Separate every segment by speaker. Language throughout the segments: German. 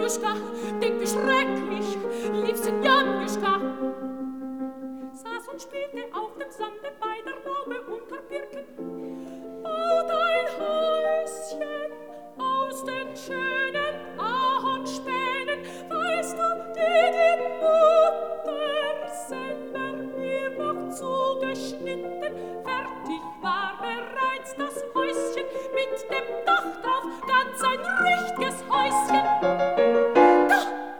Speaker 1: Janjuschka, denk wie schrecklich, liebste Janjuschka. Saß und spielte auf dem Sande bei der Laube unter Birken, baut ein Häuschen aus den schönen Ahornspänen, weißt du, die Mutter selber mir noch zugeschnitten. Fertig war bereits das Häuschen mit dem Dach drauf, ganz ein richtiges Häuschen. Da!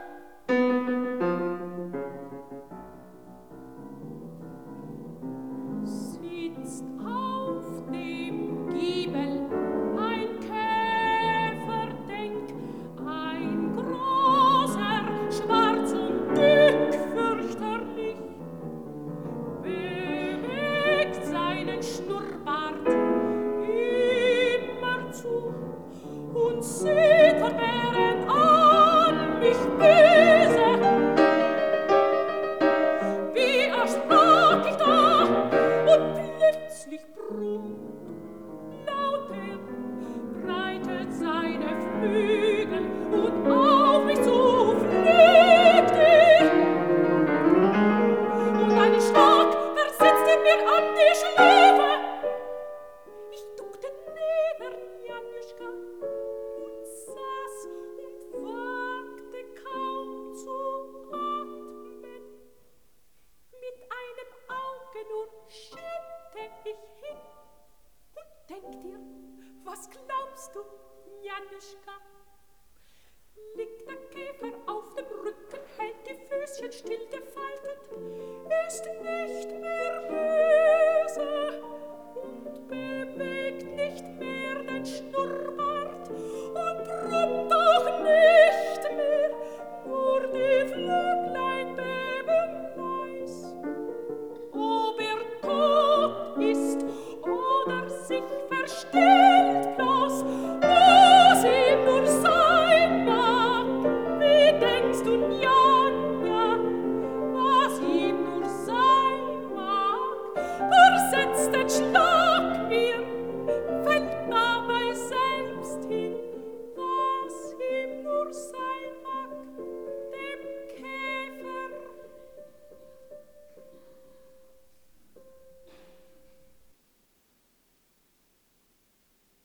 Speaker 1: Sitzt auf dem Giebel ein Käferdenk, ein großer, schwarz und dick, fürchterlich, bewegt seinen Schnurrbart immerzu und sieht fortwährend an mich böse. Wie erschrak ich da und plötzlich brummt lauter, breitet seine Flügel und auf mich zu fliegt er. Und einen Schlag versetzt er mir an die Schläfe. Ich duckte neben Janjuschka und saß und wagte kaum zu atmen. Mit einem Auge nur schiente ich hin. Und denk dir, was glaubst du, Janjuschka? Liegt der Käfer auf dem Rücken, hält die Füßchen still gefaltet, ist nicht mehr böse und bewegt nicht mehr den Schnurrbart und brummt auch nicht mehr, nur die Flüglein beben leis. Ob er tot ist oder sich versteckt,